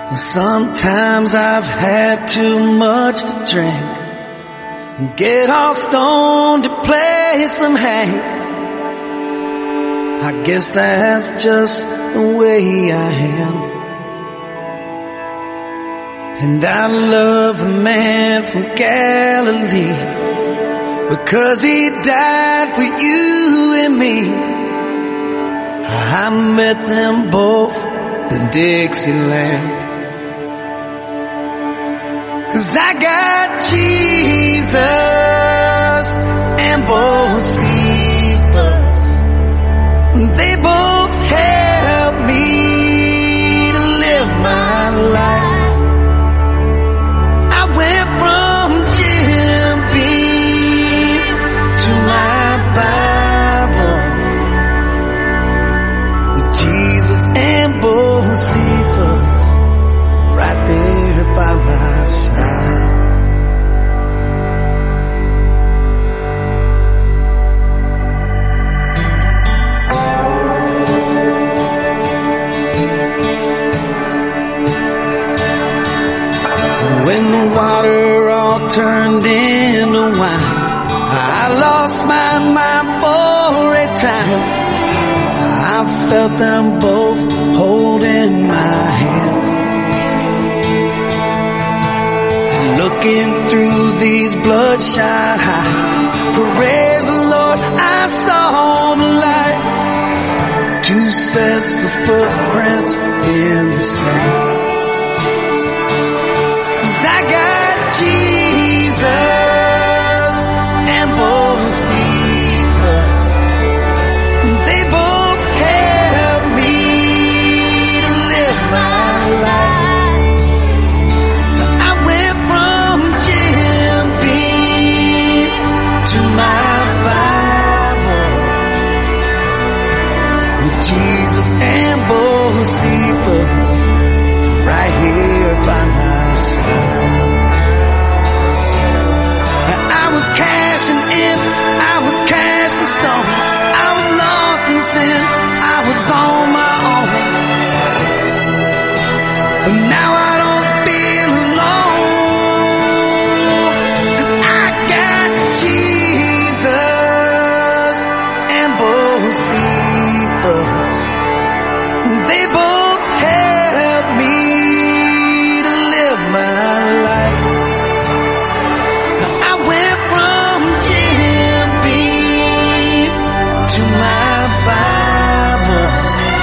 Sometimes I've had too much to drink and get all stoned to play some Hank. I guess that's just the way I am. And I love the man from Galilee because he died for you and me. I met them both in Dixieland. 'Cause I got Jesus and Bocephus. They both help me to live my life. I went from Jim Beam to my Bible with Jesus and Bocephus right there by my side. When the water all turned into wine, I lost my mind for a time. I felt them both holding my hand. Looking through these bloodshot eyes, praise the Lord, I saw the light. Two sets of footprints in the sand. 'Cause I got Jesus and Bocephus. They both help me to live my life. Jesus and Bocephus right here by my side. I was cashing in, I was casting stone, I was lost in sin, I was on my own. But now I don't feel alone, 'cause I got Jesus and Bocephus. They both help me to live my life. I went from Jim Beam to my Bible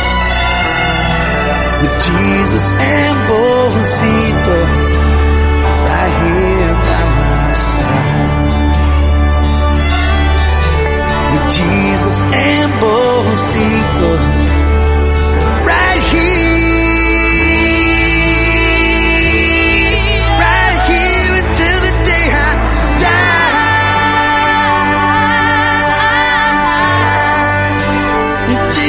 with Jesus and Bocephus right here by my side. With Jesus and Bocephus right here until the day I die.